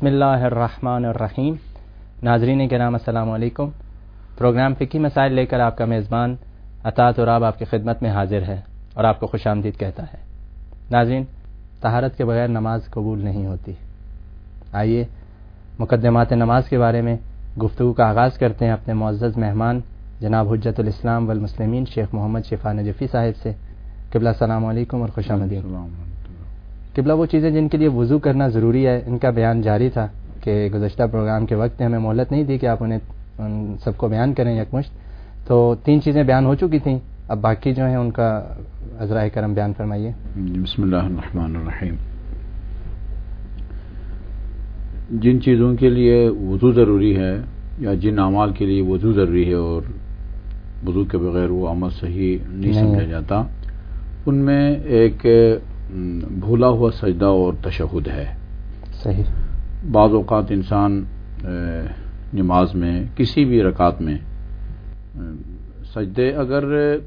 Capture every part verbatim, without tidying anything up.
بسم اللہ الرحمن الرحیم. ناظرین کرام السلام علیکم. پروگرام فقہی مسائل لے کر آپ کا میزبان عطا تراب آپ کی خدمت میں حاضر ہے اور آپ کو خوش آمدید کہتا ہے. ناظرین، طہارت کے بغیر نماز قبول نہیں ہوتی. آئیے مقدمات نماز کے بارے میں گفتگو کا آغاز کرتے ہیں اپنے معزز مہمان جناب حجت الاسلام والمسلمین شیخ محمد شفا نجفی صاحب سے. قبلہ السلام علیکم اور خوش آمدید. قبلہ، وہ چیزیں جن کے لیے وضو کرنا ضروری ہے، ان کا بیان جاری تھا کہ گزشتہ پروگرام کے وقت ہمیں مہلت نہیں دی کہ آپ انہیں ان سب کو بیان کریں یکمشت. تو تین چیزیں بیان ہو چکی تھیں، اب باقی جو ہیں ان کا عذرائے کرم بیان فرمائیے. بسم اللہ الرحمن الرحیم. جن چیزوں کے لیے وضو ضروری ہے یا جن اعمال کے لیے وضو ضروری ہے اور وضو کے بغیر وہ عمل صحیح نہیں سمجھا جاتا، ان میں ایک بھولا ہوا سجدہ اور تشہد ہے. صحیح. بعض اوقات انسان نماز میں کسی بھی رکعت میں سجدے اگر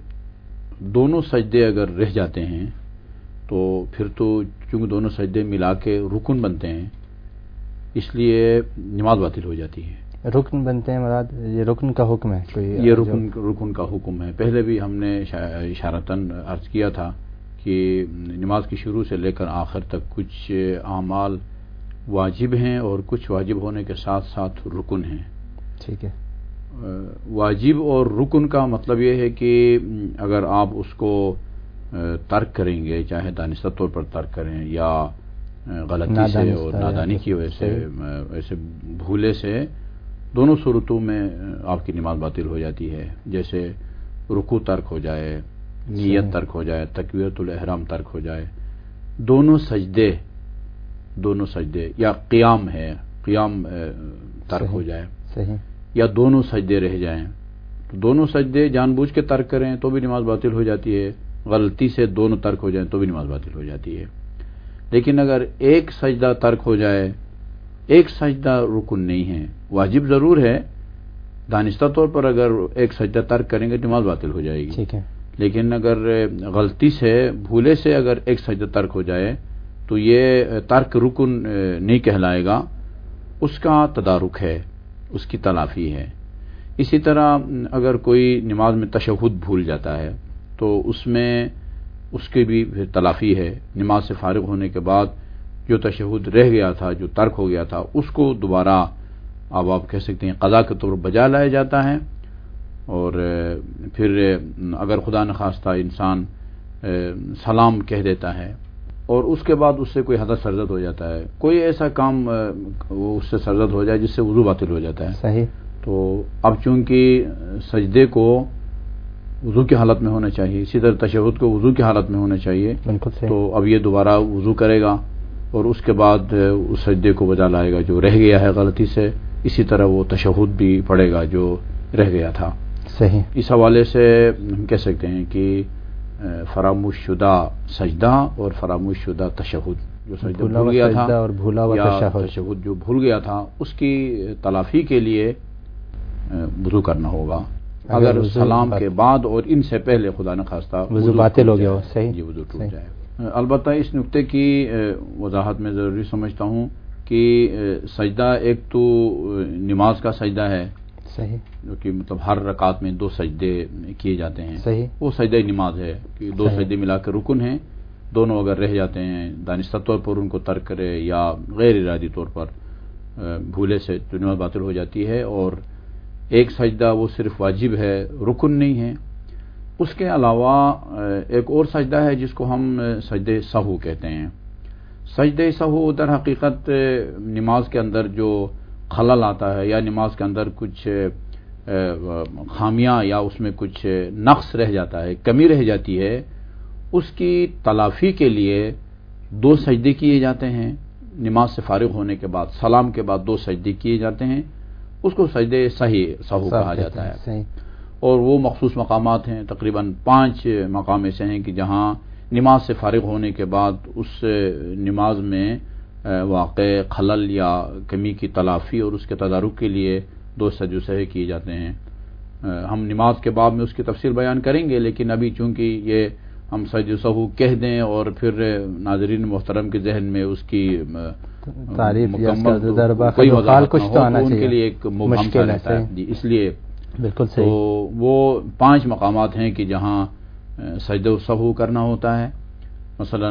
دونوں سجدے اگر رہ جاتے ہیں تو پھر تو چونکہ دونوں سجدے ملا کے رکن بنتے ہیں، اس لیے نماز باطل ہو جاتی ہے. رکن بنتے ہیں مراد یہ رکن کا حکم ہے کوئی؟ یہ رکن رکن کا حکم ہے. پہلے بھی ہم نے اشارتاً عرض کیا تھا کہ نماز کی شروع سے لے کر آخر تک کچھ اعمال واجب ہیں اور کچھ واجب ہونے کے ساتھ ساتھ رکن ہیں. ٹھیک ہے. واجب اور رکن کا مطلب یہ ہے کہ اگر آپ اس کو ترک کریں گے، چاہے دانستہ طور پر ترک کریں یا غلطی سے اور نادانی کی وجہ سے ایسے بھولے سے، دونوں صورتوں میں آپ کی نماز باطل ہو جاتی ہے. جیسے رکوع ترک ہو جائے، نیت ترک ہو جائے، تکبیرۃ الاحرام ترک ہو جائے، دونوں سجدے دونوں سجدے یا قیام ہے قیام ترک ہو جائے، صحیح، یا یا دونوں سجدے رہ جائیں، تو دونوں سجدے جان بوجھ کے ترک کریں تو بھی نماز باطل ہو جاتی ہے. غلطی سے دونوں ترک ہو جائیں تو بھی نماز باطل ہو جاتی ہے. لیکن اگر ایک سجدہ ترک ہو جائے، ایک سجدہ رکن نہیں ہے، واجب ضرور ہے، دانستہ طور پر اگر ایک سجدہ ترک کریں گے تو نماز باطل ہو جائے گی. ٹھیک ہے. لیکن اگر غلطی سے بھولے سے اگر ایک سجدہ ترک ہو جائے تو یہ ترک رکن نہیں کہلائے گا، اس کا تدارک ہے، اس کی تلافی ہے. اسی طرح اگر کوئی نماز میں تشہد بھول جاتا ہے تو اس میں اس کی بھی پھر تلافی ہے. نماز سے فارغ ہونے کے بعد جو تشہد رہ گیا تھا، جو ترک ہو گیا تھا، اس کو دوبارہ اب آپ کہہ سکتے ہیں قضا کے طور پر بجا لایا جاتا ہے. اور پھر اگر خدا نخواستہ انسان سلام کہہ دیتا ہے اور اس کے بعد اس سے کوئی حدث سرزد ہو جاتا ہے، کوئی ایسا کام وہ اس سے سرزد ہو جائے جس سے وضو باطل ہو جاتا ہے، صحیح، تو اب چونکہ سجدے کو وضو کی حالت میں ہونا چاہیے، اسی طرح تشہد کو وضو کی حالت میں ہونا چاہیے، تو اب یہ دوبارہ وضو کرے گا اور اس کے بعد اس سجدے کو بجا لائے گا جو رہ گیا ہے غلطی سے. اسی طرح وہ تشہد بھی پڑھے گا جو رہ گیا تھا. صحیح. اس حوالے سے ہم کہہ سکتے ہیں کہ فراموش شدہ سجدہ اور فراموش شدہ تشہد، جو سجدہ بھول گیا تھا اور بھولا ہوا تشہد جو بھول گیا تھا، اس کی تلافی کے لیے وضو کرنا ہوگا. اگر سلام کے بعد اور ان سے پہلے خدا نخواستہ وضو باطل ہو گیا ہو، صحیح، جی وضو ٹوٹ جائے. البتہ اس نقطے کی وضاحت میں ضروری سمجھتا ہوں کہ سجدہ ایک تو نماز کا سجدہ ہے، صحیح، جو کہ مطلب ہر رکعت میں دو سجدے کیے جاتے ہیں، صحیح، وہ سجدہ نماز ہے کہ دو سجدے ملا کر رکن ہیں. دونوں اگر رہ جاتے ہیں، دانستہ طور پر ان کو ترک کرے یا غیر ارادی طور پر بھولے سے، تو نماز باطل ہو جاتی ہے. اور ایک سجدہ وہ صرف واجب ہے، رکن نہیں ہے. اس کے علاوہ ایک اور سجدہ ہے جس کو ہم سجدہ سہو کہتے ہیں. سجدہ سہو در حقیقت نماز کے اندر جو خلل آتا ہے یا نماز کے اندر کچھ خامیاں یا اس میں کچھ نقص رہ جاتا ہے، کمی رہ جاتی ہے، اس کی تلافی کے لیے دو سجدے کیے جاتے ہیں. نماز سے فارغ ہونے کے بعد سلام کے بعد دو سجدے کیے جاتے ہیں، اس کو سجدے صحیح سہو کہا جاتا ہے. اور وہ مخصوص مقامات ہیں، تقریباً پانچ مقام ایسے ہیں کہ جہاں نماز سے فارغ ہونے کے بعد اس نماز میں واقع خلل یا کمی کی تلافی اور اس کے تدارک کے لیے دو سجدے صحیح کیے جاتے ہیں. ہم نماز کے باب میں اس کی تفصیل بیان کریں گے، لیکن ابھی چونکہ یہ ہم سجدہ سہو کہہ دیں اور پھر ناظرین محترم کے ذہن میں اس کی تعریف یا کوئی وضاحت کچھ تو آنا چاہیے، ان کے لیے ایک مبہم سا رہتا ہے جی، اس لیے بالکل صحیح. تو وہ پانچ مقامات ہیں کہ جہاں سجدہ سہو کرنا ہوتا ہے. مثلا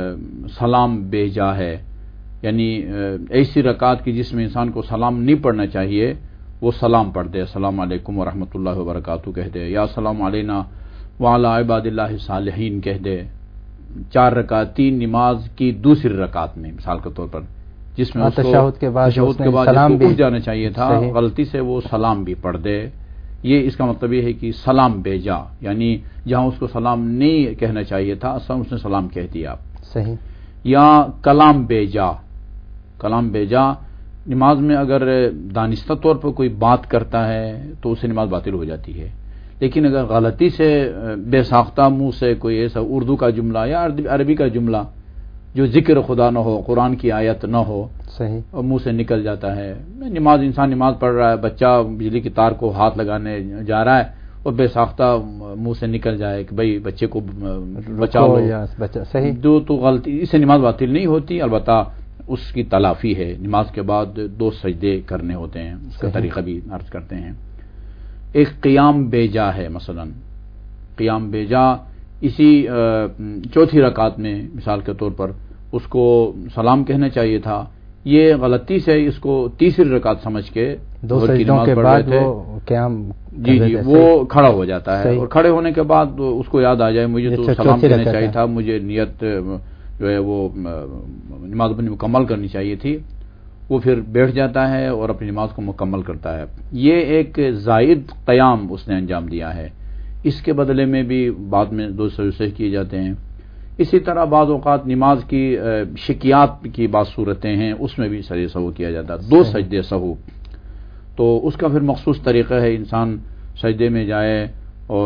سلام بے جا ہے، یعنی ایسی رکعت کی جس میں انسان کو سلام نہیں پڑھنا چاہیے وہ سلام پڑھ دے، السلام علیکم ورحمۃ اللہ وبرکاتہ کہہ دے، یا السلام علینا وعلی عباد اللہ الصالحین کہہ دے. چار رکعت تین نماز کی دوسری رکعت میں مثال کے طور پر جس میں اس کو تشہد کے بعد تشہد کے بعد سلام بھی اٹھ جانا چاہیے تھا، غلطی سے وہ سلام بھی پڑھ دے. یہ اس کا مطلب یہ ہے کہ سلام بے جا، یعنی جہاں اس کو سلام نہیں کہنا چاہیے تھا اصلا اس نے سلام کہہ دیا. صحیح. یا کلام بے جا، کلام بے جا نماز میں اگر دانستہ طور پر کوئی بات کرتا ہے تو اسے نماز باطل ہو جاتی ہے، لیکن اگر غلطی سے بے ساختہ منہ سے کوئی ایسا اردو کا جملہ یا عربی کا جملہ جو ذکر خدا نہ ہو، قرآن کی آیت نہ ہو، صحیح، اور منہ سے نکل جاتا ہے. نماز انسان نماز پڑھ رہا ہے، بچہ بجلی کی تار کو ہاتھ لگانے جا رہا ہے اور بے ساختہ منہ سے نکل جائے کہ بھائی بچے کو بچاؤ، صحیح، جو تو غلطی، اس سے نماز باطل نہیں ہوتی. البتہ اس کی تلافی ہے، نماز کے بعد دو سجدے کرنے ہوتے ہیں، اس کا طریقہ بھی عرض کرتے ہیں. ایک قیام بے جا ہے، مثلا قیام بے جا اسی چوتھی رکعت میں مثال کے طور پر اس کو سلام کہنا چاہیے تھا، یہ غلطی سے اس کو تیسری رکعت سمجھ کے دو سجدوں کے بعد وہ قیام جی جی وہ کھڑا ہو جاتا ہے، اور کھڑے ہونے کے بعد اس کو یاد آ جائے مجھے تو سلام کہنا چاہیے تھا، مجھے نیت جو ہے وہ نماز اپنی مکمل کرنی چاہیے تھی، وہ پھر بیٹھ جاتا ہے اور اپنی نماز کو مکمل کرتا ہے. یہ ایک زائد قیام اس نے انجام دیا ہے، اس کے بدلے میں بھی بعد میں دو سجدے کیے جاتے ہیں. اسی طرح بعض اوقات نماز کی شکیات کی بعض صورتیں ہیں، اس میں بھی سجدہ سہو کیا جاتا ہے، دو سجدے سہو. تو اس کا پھر مخصوص طریقہ ہے، انسان سجدے میں جائے اور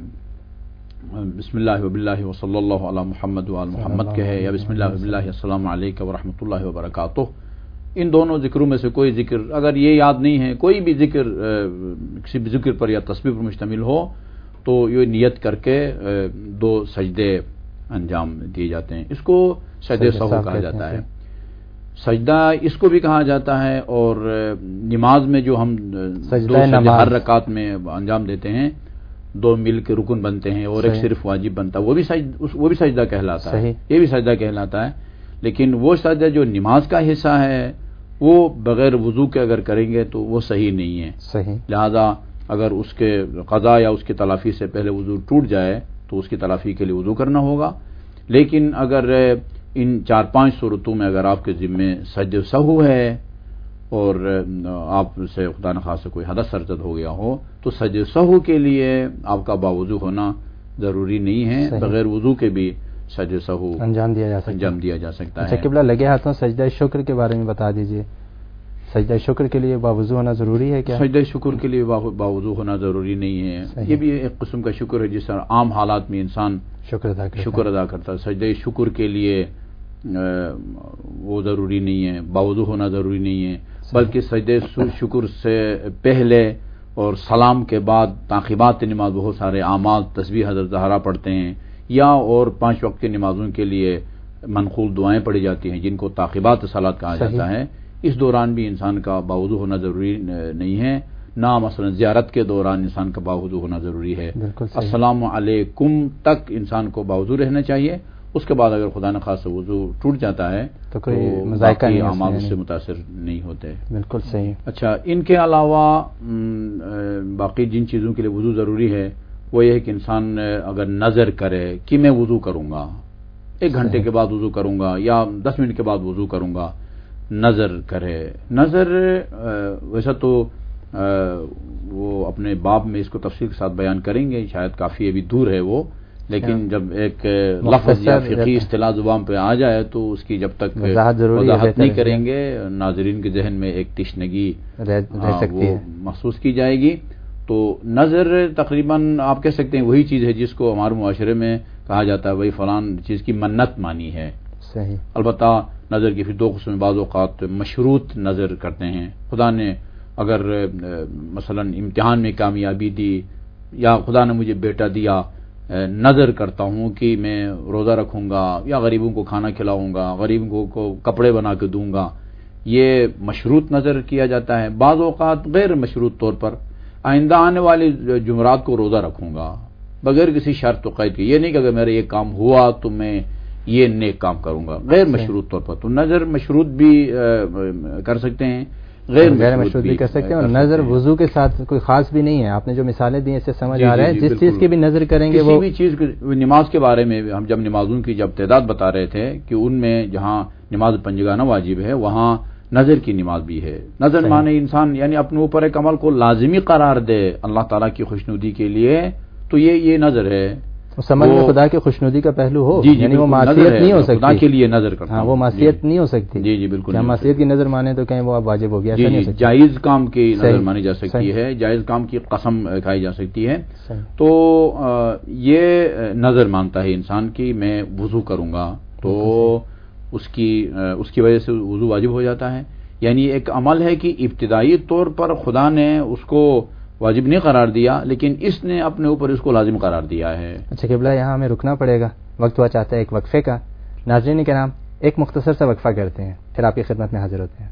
بسم اللہ وباللہ وصلی اللہ علی محمد وعلی محمد کہے، یا بسم اللہ وباللہ السلام علیکم ورحمۃ اللہ وبرکاتہ. ان دونوں ذکروں میں سے کوئی ذکر اگر یہ یاد نہیں ہے، کوئی بھی ذکر کسی بھی ذکر پر یا تسبیح پر مشتمل ہو تو یہ نیت کر کے دو سجدے انجام دیے جاتے ہیں. اس کو سجدہ سہو کہا جاتا ہے. سجدہ اس کو بھی کہا جاتا ہے، اور نماز میں جو ہم دو سجدے ہر رکعت میں انجام دیتے ہیں، دو مل کے رکن بنتے ہیں اور ایک صرف واجب بنتا ہے، وہ بھی سجدہ وہ بھی سجدہ کہلاتا ہے، یہ بھی سجدہ کہلاتا ہے. لیکن وہ سجدہ جو نماز کا حصہ ہے وہ بغیر وضو کے اگر کریں گے تو وہ صحیح نہیں ہے. صحیح. لہذا اگر اس کے قضا یا اس کی تلافی سے پہلے وضو ٹوٹ جائے تو اس کی تلافی کے لیے وضو کرنا ہوگا. لیکن اگر ان چار پانچ صورتوں میں اگر آپ کے ذمے سجدہ سہو ہے اور آپ سے خدا نخواستہ کوئی حدث سرزد ہو گیا ہو تو سجدہ سہو کے لیے آپ کا باوضو ہونا ضروری نہیں ہے، بغیر وضو کے بھی سجدہ سہو انجام دیا جا سکتا انجام دیا جا سکتا ہے. اچھا قبلہ لگے ہاتھوں سجدہ شکر کے بارے میں بتا دیجئے، سجدہ شکر کے لیے باوضو ہونا ضروری ہے کیا؟ سجدہ شکر کے لیے باوضو ہونا ضروری نہیں ہے. یہ بھی ایک قسم کا شکر ہے جس طرح عام حالات میں انسان شکر ادا کرتا شکر ادا کرتا ہے. سجدہ شکر کے لیے وہ ضروری نہیں ہے، باوضو ہونا ضروری نہیں ہے، بلکہ سجدہ شکر سے پہلے اور سلام کے بعد تعقیبات نماز بہت سارے اعمال تسبیح حضرت زہرا پڑھتے ہیں، یا اور پانچ وقت کی نمازوں کے لیے منقول دعائیں پڑھی جاتی ہیں جن کو تعقیبات صلاۃ کہا جاتا ہے. اس دوران بھی انسان کا باوضو ہونا ضروری نہیں ہے. نہ مثلا زیارت کے دوران انسان کا باوضو ہونا ضروری ہے. السلام علیکم تک انسان کو باوضو رہنا چاہیے. اس کے بعد اگر خدا نخواستہ وضو ٹوٹ جاتا ہے تو کوئی مذائقہ اعمال سے متاثر نہیں ہوتے. بالکل صحیح. اچھا ان کے علاوہ باقی جن چیزوں کے لیے وضو ضروری ہے وہ یہ ہے کہ انسان اگر نظر کرے کہ میں وضو کروں گا، ایک گھنٹے کے بعد وضو کروں گا یا دس منٹ کے بعد وضو کروں گا، نظر کرے. نظر ویسا تو وہ اپنے باب میں اس کو تفصیل کے ساتھ بیان کریں گے، شاید کافی ابھی دور ہے وہ، لیکن جب ایک لفظ یا فقہی اصطلاح زبان پہ آ جائے تو اس کی جب تک وضاحت نہیں کریں گے ناظرین کے ذہن میں ایک تشنگی وہ محسوس کی جائے گی. تو نظر تقریباً آپ کہہ سکتے ہیں وہی چیز ہے جس کو ہمارے معاشرے میں کہا جاتا ہے وہی فلان چیز کی منت مانی ہے. صحیح. البتہ نظر کی پھر دو قسم میں، بعض اوقات مشروط نظر کرتے ہیں، خدا نے اگر مثلا امتحان میں کامیابی دی یا خدا نے مجھے بیٹا دیا نظر کرتا ہوں کہ میں روزہ رکھوں گا یا غریبوں کو کھانا کھلاؤں گا، غریبوں کو کپڑے بنا کے دوں گا، یہ مشروط نظر کیا جاتا ہے۔ بعض اوقات غیر مشروط طور پر آئندہ آنے والے جمعرات کو روزہ رکھوں گا بغیر کسی شرط و قید کے، یہ نہیں کہ اگر میرا یہ کام ہوا تو میں یہ نیک کام کروں گا، غیر مشروط طور پر۔ تو نظر مشروط بھی کر سکتے ہیں، غیر غیر مشروط بھی کر سکتے ہیں، اور نظر وضو کے ساتھ کوئی خاص بھی نہیں ہے۔ آپ نے جو مثالیں دی اس سے سمجھ آ رہا ہے جس چیز کی بھی نظر کریں گے، کسی بھی چیز، نماز کے بارے میں ہم جب نمازوں کی جب تعداد بتا رہے تھے کہ ان میں جہاں نماز پنجگانہ واجب ہے وہاں نظر کی نماز بھی ہے۔ نظر مانے انسان یعنی اپنے اوپر ایک عمل کو لازمی قرار دے اللہ تعالیٰ کی خوشنودی کے لیے، تو یہ یہ نظر ہے، سمجھ میں خدا کی خوشنودی کا پہلو ہو، جی جی یعنی وہ معصیت نہیں ہو سکتی، خدا کے لیے نظر کرتا ہوں، وہ معصیت نہیں ہو سکتی، جی جی بالکل، ہم معصیت کی نظر مانے تو کہیں وہ اب واجب ہو گیا، جی جی جائز کام کی نظر مانی جا سکتی ہے، جائز کام کی قسم کھائی جا سکتی ہے۔ تو یہ نظر مانتا ہے انسان کی میں وضو کروں گا تو اس کی اس کی وجہ سے وضو واجب ہو جاتا ہے، یعنی ایک عمل ہے کہ ابتدائی طور پر خدا نے اس کو واجب نہیں قرار دیا لیکن اس نے اپنے اوپر اس کو لازم قرار دیا ہے۔ اچھا قبلہ، یہاں ہمیں رکنا پڑے گا، وقت ہوا چاہتا ہے ایک وقفے کا۔ ناظرین کرام، ایک مختصر سا وقفہ کرتے ہیں، پھر آپ کی خدمت میں حاضر ہوتے ہیں۔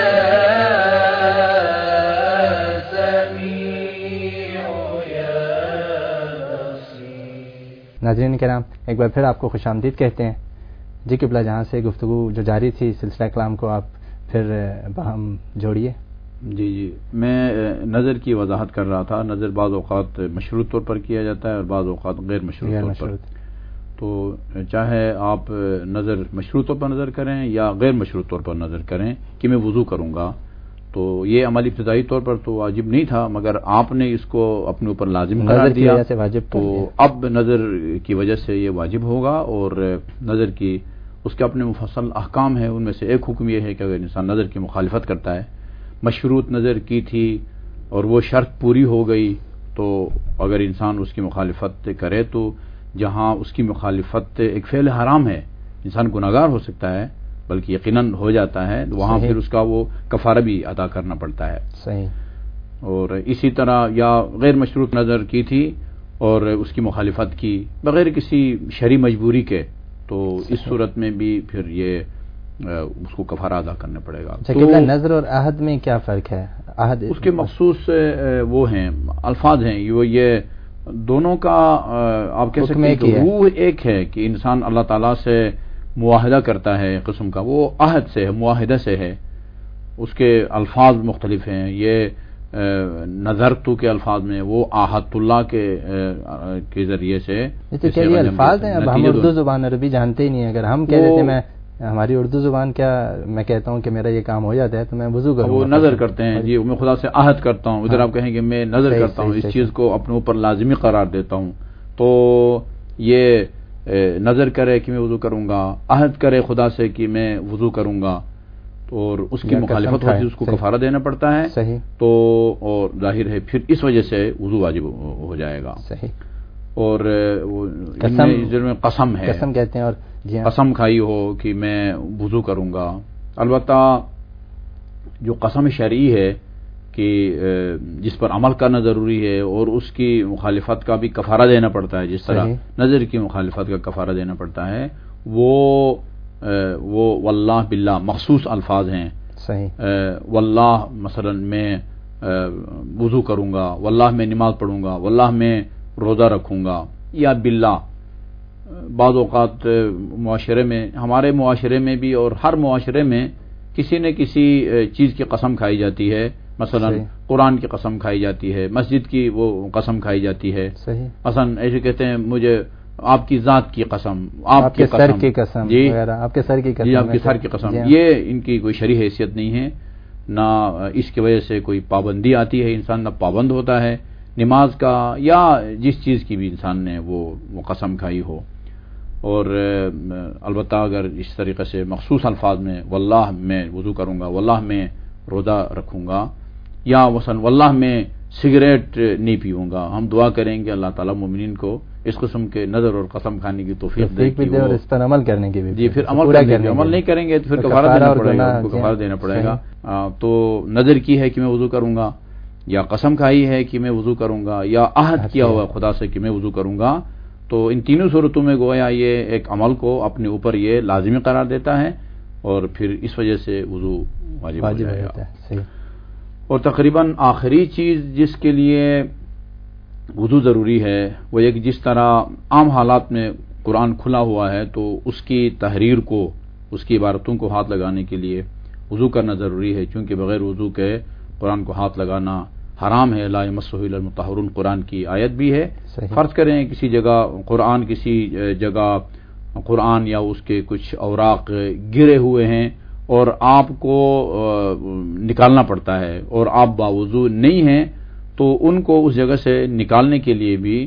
ناظرین کرام، ایک بار پھر آپ کو خوش آمدید کہتے ہیں۔ جی قبلہ، جہاں سے گفتگو جو جاری تھی سلسلہ کلام کو آپ پھر باہم جوڑیے۔ جی جی میں نظر کی وضاحت کر رہا تھا۔ نظر بعض اوقات مشروط طور پر کیا جاتا ہے اور بعض اوقات غیر مشروط طور پر، تو چاہے آپ نظر مشروط طور پر نظر کریں یا غیر مشروط طور پر نظر کریں کہ میں وضو کروں گا، تو یہ عمل ابتدائی طور پر تو واجب نہیں تھا مگر آپ نے اس کو اپنے اوپر لازم قرار دیا، تو اب نظر کی وجہ سے یہ واجب ہوگا۔ اور نظر کی اس کے اپنے مفصل احکام ہیں، ان میں سے ایک حکم یہ ہے کہ اگر انسان نظر کی مخالفت کرتا ہے، مشروط نظر کی تھی اور وہ شرط پوری ہو گئی، تو اگر انسان اس کی مخالفت کرے تو جہاں اس کی مخالفت ایک فعل حرام ہے، انسان گناہگار ہو سکتا ہے بلکہ یقیناً ہو جاتا ہے، وہاں پھر اس کا وہ کفارہ بھی ادا کرنا پڑتا ہے۔ صحیح۔ اور اسی طرح یا غیر مشروط نظر کی تھی اور اس کی مخالفت کی بغیر کسی شرعی مجبوری کے، تو اس صورت میں بھی پھر یہ اس کو کفارہ ادا کرنا پڑے گا۔ تو نظر اور عہد میں کیا فرق ہے؟ عہد اس کے مخصوص وہ ہیں الفاظ ہیں، وہ یہ دونوں کا آپ کہہ سکتے ہیں کہ روح ایک ہے کہ انسان اللہ تعالیٰ سے معاہدہ کرتا ہے قسم کا، وہ عہد سے ہے، معاہدہ سے ہے، اس کے الفاظ مختلف ہیں۔ یہ نظر تو کے الفاظ میں وہ آحت اللہ کے کے ذریعے سے الفاظ ہیں۔ اب ہم اردو زبان عربی جانتے ہی نہیں، اگر ہم کہہ دیتے میں ہماری اردو زبان کیا، میں کہتا ہوں کہ میرا یہ کام ہو جاتا ہے تو میں وضو کروں، وہ نظر کرتے ہیں، جی میں خدا سے عہد کرتا ہوں، ادھر آپ کہیں کہ میں نظر کرتا ہوں، اس چیز کو اپنے اوپر لازمی قرار دیتا ہوں، تو یہ نظر کرے کہ میں وضو کروں گا، عہد کرے خدا سے کہ میں وضو کروں گا، اور اس کی مخالفت ہوتی ہے اس کو کفارہ دینا پڑتا ہے، صحیح، تو اور ظاہر ہے پھر اس وجہ سے وضو واجب ہو جائے گا۔ صحیح۔ اور قسم قسم ہے، قسم کہتے ہیں، اور قسم کھائی ہو کہ میں وضو کروں گا، البتہ جو قسم شرعی ہے کہ جس پر عمل کرنا ضروری ہے اور اس کی مخالفت کا بھی کفارہ دینا پڑتا ہے، جس طرح نظر کی مخالفت کا کفارہ دینا پڑتا ہے، وہ وہ واللہ باللہ مخصوص الفاظ ہیں۔ صحیح۔ واللہ مثلا میں وضو کروں گا، واللہ میں نماز پڑھوں گا، واللہ میں روزہ رکھوں گا، یا باللہ بعض اوقات معاشرے میں، ہمارے معاشرے میں بھی اور ہر معاشرے میں کسی نہ کسی چیز کی قسم کھائی جاتی ہے، مثلا قرآن کی قسم کھائی جاتی ہے، مسجد کی وہ قسم کھائی جاتی ہے، مثلا ایسے کہتے ہیں مجھے آپ کی ذات کی قسم، آپ کے سر کی قسم، جی آپ کے سر کی قسم، جی آپ کے سر کی قسم، یہ ان کی کوئی شرعی حیثیت نہیں ہے، نہ اس کی وجہ سے کوئی پابندی آتی ہے، انسان نہ پابند ہوتا ہے نماز کا یا جس چیز کی بھی انسان نے وہ قسم کھائی ہو۔ اور البتہ اگر اس طریقے سے مخصوص الفاظ میں واللہ میں وضو کروں گا، واللہ میں روزہ رکھوں گا، یا مثلا واللہ میں سگریٹ نہیں پیوں گا، ہم دعا کریں گے اللہ تعالیٰ مومنین کو اس قسم کے نظر اور قسم کھانے کی توفیق دے اور اس پر عمل کرنے کی بھی، جی پھر عمل کرنے کی، عمل نہیں کریں گے تو پھر کفارہ دینا پڑے گا، ان کو کفارہ دینا پڑے گا۔ تو نظر کی ہے کہ میں وضو کروں گا، یا قسم کھائی ہے کہ میں وضو کروں گا، یا عہد کیا ہوا خدا سے کہ میں وضو کروں گا، تو ان تینوں صورتوں میں گویا یہ ایک عمل کو اپنے اوپر یہ لازمی قرار دیتا ہے اور پھر اس وجہ سے وضو واجب, واجب ہو جائے گا. صحیح. اور تقریباً آخری چیز جس کے لیے وضو ضروری ہے وہ یہ کہ جس طرح عام حالات میں قرآن کھلا ہوا ہے تو اس کی تحریر کو، اس کی عبارتوں کو ہاتھ لگانے کے لیے وضو کرنا ضروری ہے، چونکہ بغیر وضو کے قرآن کو ہاتھ لگانا حرام ہے. لا یمسہ الا المطہرون قرآن کی آیت بھی ہے. فرض کریں کسی جگہ قرآن کسی جگہ قرآن یا اس کے کچھ اوراق گرے ہوئے ہیں اور آپ کو نکالنا پڑتا ہے اور آپ باوضو نہیں ہیں تو ان کو اس جگہ سے نکالنے کے لیے بھی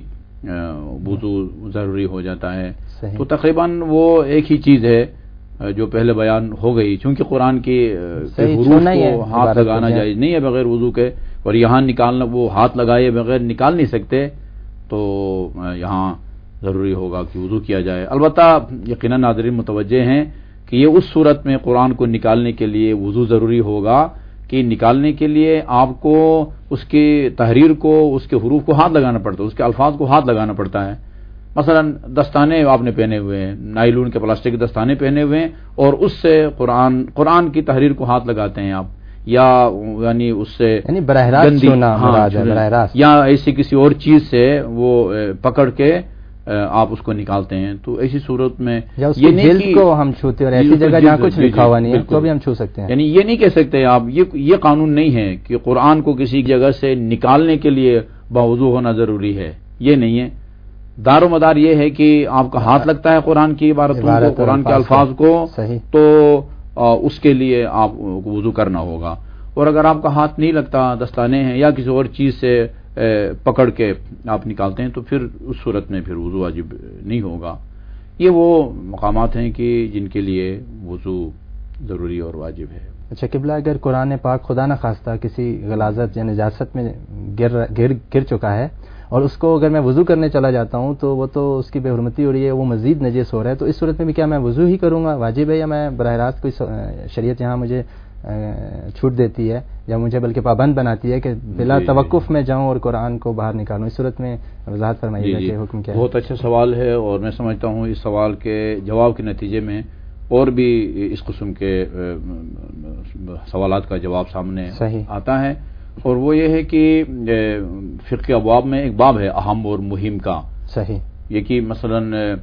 وضو ضروری ہو جاتا ہے. تو تقریباً وہ ایک ہی چیز ہے جو پہلے بیان ہو گئی، چونکہ قرآن کی حروف کو ہاتھ لگانا جائز نہیں ہے بغیر وضو کے، اور یہاں نکالنا وہ ہاتھ لگائے بغیر نکال نہیں سکتے، تو یہاں ضروری ہوگا کہ وضو کیا جائے. البتہ یقیناً ناظرین متوجہ ہیں کہ یہ اس صورت میں قرآن کو نکالنے کے لیے وضو ضروری ہوگا کہ نکالنے کے لیے آپ کو اس کی تحریر کو، اس کے حروف کو ہاتھ لگانا پڑتا ہے، اس کے الفاظ کو ہاتھ لگانا پڑتا ہے. مثلا دستانے آپ نے پہنے ہوئے ہیں، نائلون کے پلاسٹک کے دستانے پہنے ہوئے ہیں اور اس سے قرآن قرآن کی تحریر کو ہاتھ لگاتے ہیں آپ، یا یعنی اس سے یعنی براہ راست چھونا مراد ہے، براہ راست، یا ایسی کسی اور چیز سے وہ پکڑ کے آپ اس کو نکالتے ہیں، تو ایسی صورت میں یہ نہیں کو ہم چھوتے اور ایسی جگہ جہاں کچھ لکھا ہوا نہیں ہے تو بھی ہم چھو سکتے ہیں. یعنی یہ نہیں کہہ سکتے آپ، یہ یہ قانون نہیں ہے کہ قرآن کو کسی جگہ سے نکالنے کے لیے باوضو ہونا ضروری ہے، یہ نہیں ہے. دار و مدار یہ ہے کہ آپ کا ہاتھ لگتا ہے قرآن کی عبارتوں کو، قرآن کے الفاظ کو، تو اس کے لیے آپ کو وضو کرنا ہوگا. اور اگر آپ کا ہاتھ نہیں لگتا، دستانے ہیں یا کسی اور چیز سے پکڑ کے آپ نکالتے ہیں تو پھر اس صورت میں پھر وضو واجب نہیں ہوگا. یہ وہ مقامات ہیں کہ جن کے لیے وضو ضروری اور واجب ہے. اچھا قبلہ، اگر قرآن پاک خدا نہ خواستہ کسی غلاظت یا نجاست میں گر گر گر چکا ہے اور اس کو اگر میں وضو کرنے چلا جاتا ہوں تو وہ تو اس کی بے حرمتی ہو رہی ہے، وہ مزید نجس ہو رہا ہے، تو اس صورت میں بھی کیا میں وضو ہی کروں گا، واجب ہے، یا میں براہ راست کوئی شریعت یہاں مجھے چھوٹ دیتی ہے یا مجھے بلکہ پابند بناتی ہے کہ بلا توقف میں جاؤں اور قرآن کو باہر نکالوں؟ اس صورت میں وضاحت فرمائیے گا کہ حکم کیا ہے. بہت اچھا سوال ہے، اور میں سمجھتا ہوں اس سوال کے جواب کے نتیجے میں اور بھی اس قسم کے سوالات کا جواب سامنے آتا ہے، اور وہ یہ ہے کہ فقہ ابواب میں ایک باب ہے اہم اور مہم کا. صحیح. یہ کہ مثلا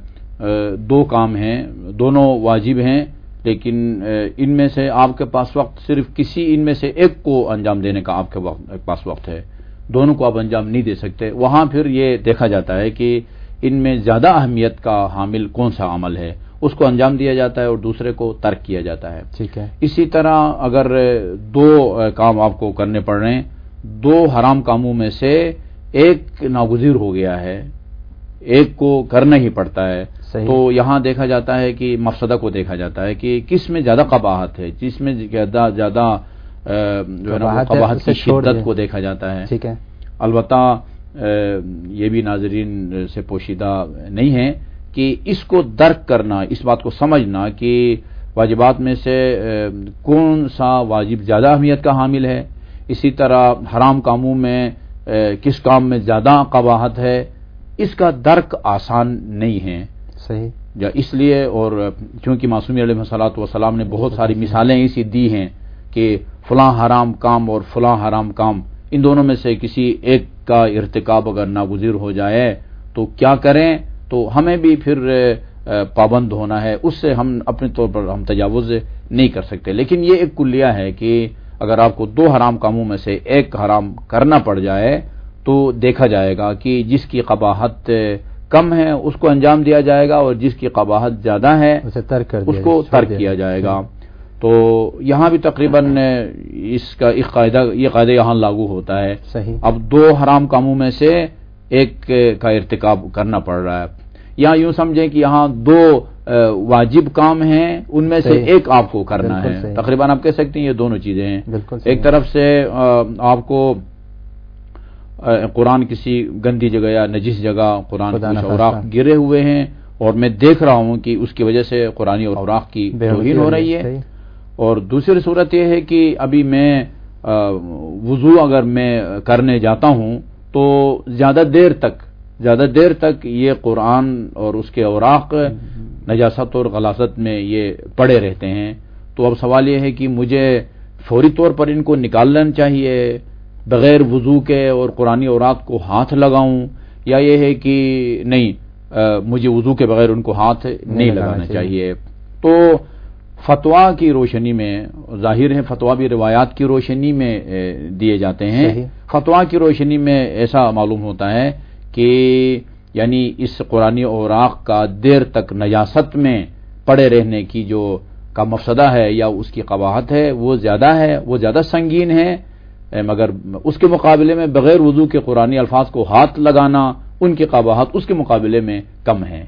دو کام ہیں، دونوں واجب ہیں، لیکن ان میں سے آپ کے پاس وقت صرف کسی ان میں سے ایک کو انجام دینے کا آپ کے پاس وقت ہے، دونوں کو آپ انجام نہیں دے سکتے. وہاں پھر یہ دیکھا جاتا ہے کہ ان میں زیادہ اہمیت کا حامل کون سا عمل ہے، اس کو انجام دیا جاتا ہے اور دوسرے کو ترک کیا جاتا ہے. ٹھیک ہے. اسی طرح اگر دو کام آپ کو کرنے پڑ رہے ہیں، دو حرام کاموں میں سے ایک ناگزیر ہو گیا ہے، ایک کو کرنا ہی پڑتا ہے، صحیح. تو یہاں دیکھا جاتا ہے کہ مفسدہ کو دیکھا جاتا ہے کہ کس میں زیادہ قباحت ہے، جس میں زیادہ زیادہ جو ہے نا قباحت کی شدت کو دیکھا جاتا ہے. ٹھیک ہے. البتہ یہ بھی ناظرین سے پوشیدہ نہیں ہے کہ اس کو درک کرنا، اس بات کو سمجھنا کہ واجبات میں سے کون سا واجب زیادہ اہمیت کا حامل ہے، اسی طرح حرام کاموں میں کس کام میں زیادہ قباحت ہے، اس کا درک آسان نہیں ہے. صحیح. یا اس لیے، اور چونکہ معصومی علیہ الصلوۃ والسلام نے بہت ساری مثالیں ایسی دی ہیں کہ فلاں حرام کام اور فلاں حرام کام، ان دونوں میں سے کسی ایک کا ارتکاب اگر ناگزیر ہو جائے تو کیا کریں، تو ہمیں بھی پھر پابند ہونا ہے، اس سے ہم اپنے طور پر ہم تجاوز نہیں کر سکتے. لیکن یہ ایک کلیہ ہے کہ اگر آپ کو دو حرام کاموں میں سے ایک حرام کرنا پڑ جائے تو دیکھا جائے گا کہ جس کی قباحت کم ہے اس کو انجام دیا جائے گا، اور جس کی قباحت زیادہ ہے اس کو ترک کیا جائے گا. تو یہاں بھی تقریباً اس کا ایک قاعدہ یہ قاعدہ یہاں لاگو ہوتا ہے. صحیح. اب دو حرام کاموں میں سے ایک کا ارتکاب کرنا پڑ رہا ہے، یا یوں سمجھیں کہ یہاں دو واجب کام ہیں، ان میں سے ایک آپ کو کرنا ہے. تقریباً آپ کہہ سکتے ہیں یہ دونوں چیزیں ہیں. ایک طرف سے آپ کو قرآن کسی گندی جگہ یا نجس جگہ قرآن کچھ اوراق گرے ہوئے ہیں اور میں دیکھ رہا ہوں کہ اس کی وجہ سے قرآنی اوراق کی توہین ہو رہی ہے، اور دوسری صورت یہ ہے کہ ابھی میں وضو اگر میں کرنے جاتا ہوں تو زیادہ دیر تک زیادہ دیر تک یہ قرآن اور اس کے اوراق نجاست اور غلاظت میں یہ پڑے رہتے ہیں، تو اب سوال یہ ہے کہ مجھے فوری طور پر ان کو نکال لینا چاہیے بغیر وضو کے اور قرآنی اوراق کو ہاتھ لگاؤں، یا یہ ہے کہ نہیں مجھے وضو کے بغیر ان کو ہاتھ نہیں لگانا چاہیے؟ تو فتویٰ کی روشنی میں ظاہر ہے، فتویٰ بھی روایات کی روشنی میں دیے جاتے ہیں۔ فتویٰ کی روشنی میں ایسا معلوم ہوتا ہے کہ یعنی اس قرآنی اوراق کا دیر تک نجاست میں پڑے رہنے کی جو کا مفسدہ ہے یا اس کی قباحت ہے وہ زیادہ ہے، وہ زیادہ سنگین ہے، مگر اس کے مقابلے میں بغیر وضو کے قرآنی الفاظ کو ہاتھ لگانا ان کی قباحت اس کے مقابلے میں کم ہے۔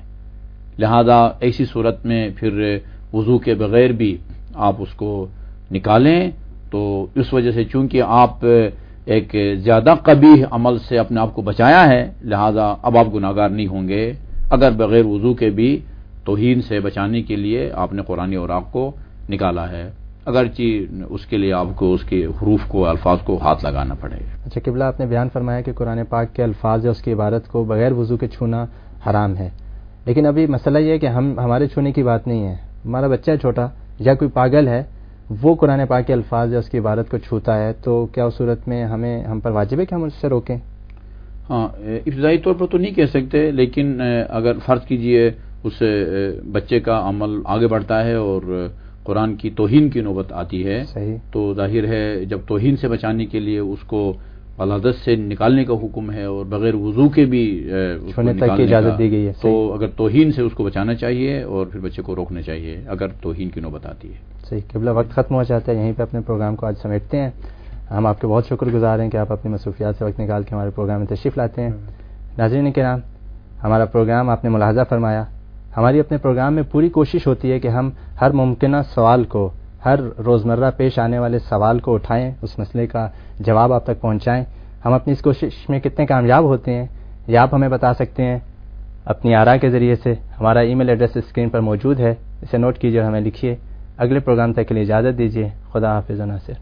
لہذا ایسی صورت میں پھر وضو کے بغیر بھی آپ اس کو نکالیں، تو اس وجہ سے چونکہ آپ ایک زیادہ قبیح عمل سے اپنے آپ کو بچایا ہے، لہذا اب آپ گناہگار نہیں ہوں گے اگر بغیر وضو کے بھی توہین سے بچانے کے لیے آپ نے قرآنی اوراق کو نکالا ہے، اگرچہ اس کے لیے آپ کو اس کے حروف کو الفاظ کو ہاتھ لگانا پڑے گا۔ اچھا قبلہ، آپ نے بیان فرمایا کہ قرآن پاک کے الفاظ یا اس کی عبارت کو بغیر وضو کے چھونا حرام ہے، لیکن ابھی مسئلہ یہ ہے کہ ہم ہمارے چھونے کی بات نہیں ہے، ہمارا بچہ چھوٹا یا کوئی پاگل ہے وہ قرآن پاک کے الفاظ یا اس کی عبارت کو چھوتا ہے، تو کیا اس صورت میں ہمیں ہم پر واجب ہے کہ ہم اس سے روکیں؟ ہاں، ابتدائی طور پر تو نہیں کہہ سکتے، لیکن اگر فرض کیجئے اس بچے کا عمل آگے بڑھتا ہے اور قرآن کی توہین کی نوبت آتی ہے، صحیح، تو ظاہر ہے جب توہین سے بچانے کے لیے اس کو غلاظت سے نکالنے کا حکم ہے اور بغیر وضو کے بھی چھونے تک کی اجازت دی گئی ہے، تو اگر توہین سے اس کو بچانا چاہیے اور پھر بچے کو روکنا چاہیے اگر توہین کی نوبت آتی ہے۔ صحیح قبلہ، وقت ختم ہو جاتا ہے، یہیں پہ اپنے پروگرام کو آج سمیٹتے ہیں۔ ہم آپ کے بہت شکر گزار ہیں کہ آپ اپنی مصروفیات سے وقت نکال کے ہمارے پروگرام میں تشریف لاتے ہیں۔ ناظرین کرام، ہمارا پروگرام آپ نے ملاحظہ فرمایا، ہماری اپنے پروگرام میں پوری کوشش ہوتی ہے کہ ہم ہر ممکنہ سوال کو، ہر روزمرہ پیش آنے والے سوال کو اٹھائیں، اس مسئلے کا جواب آپ تک پہنچائیں۔ ہم اپنی اس کوشش میں کتنے کامیاب ہوتے ہیں یہ آپ ہمیں بتا سکتے ہیں اپنی آراء کے ذریعے سے۔ ہمارا ای میل ایڈریس اسکرین پر موجود ہے، اسے نوٹ کیجیے اور ہمیں لکھیے۔ اگلے پروگرام تک کے لیے اجازت دیجیے۔ خدا حافظ و ناصر۔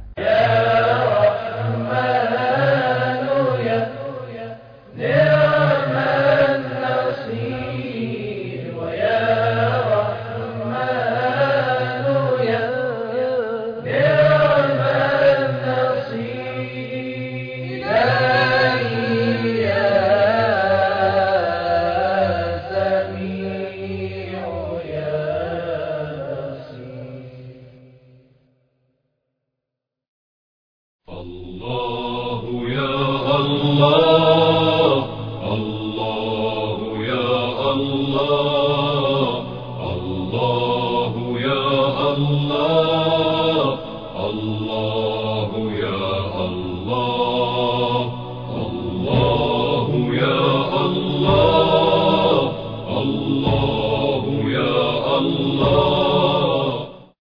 Allah